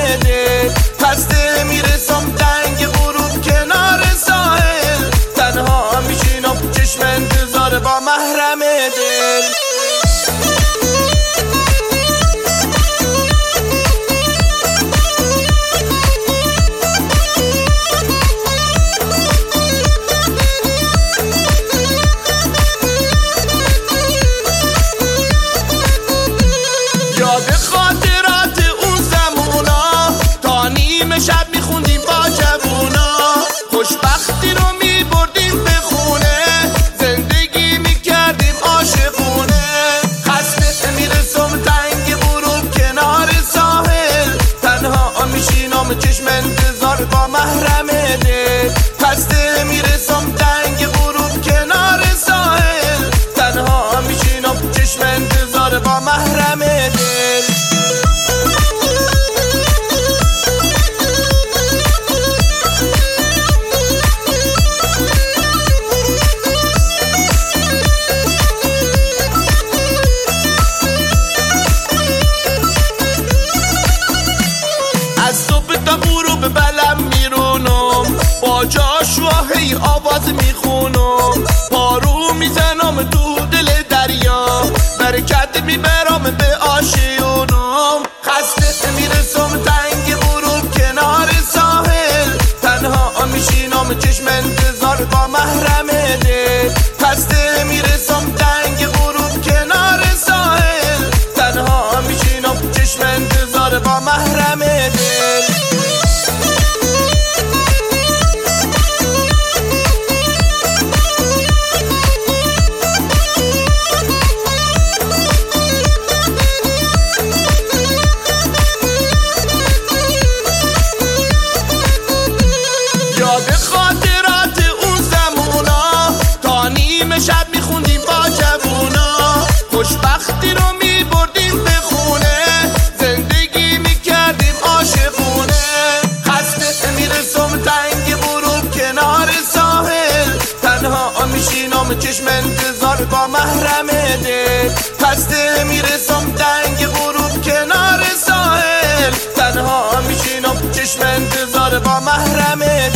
دل. خسته میرسم دنگ غروب کنار ساحل، تنها میشینم چشم انتظار با محرم دل. یاد خاطرات اون زمونا، تا نیمه شب میخوندیم با جوونا، خوشبختی رو میبردیم به خونه، زندگی میکردیم عاشقونه. خسته میرسم تنگ غروب کنار ساحل، تنها میشینم چشم انتظار با محرم دل. خسته میرسم تنگ غروب کنار ساحل، تنها میشینم چشم انتظار با محرم دل. از صبح تا غروب بلم میرونم، با جاشواهی آواز میخونم، پارو میزنم تو دل دریا، برکت میبرم به آشیونم. خسته میرسم تنگ غروب کنار ساحل، تنها میشینم چشم انتظار با محرم دل. خسته میرسم تنگ غروب کنار ساحل، تنها میشینم چشم انتظار با محرم دل. یاد خاطرات اون زمونا، تا نیمه شب میخوندیم با جوونا، خوشبختی رو میبردیم به خونه، زندگی میکردیم عاشقونه. خسته میرسم تنگ غروب کنار ساحل، تنها میشینم چشم انتظار با محرم دل. خسته میرسم تنگ غروب کنار ساحل، تنها میشینم چشم انتظار با محرم دل.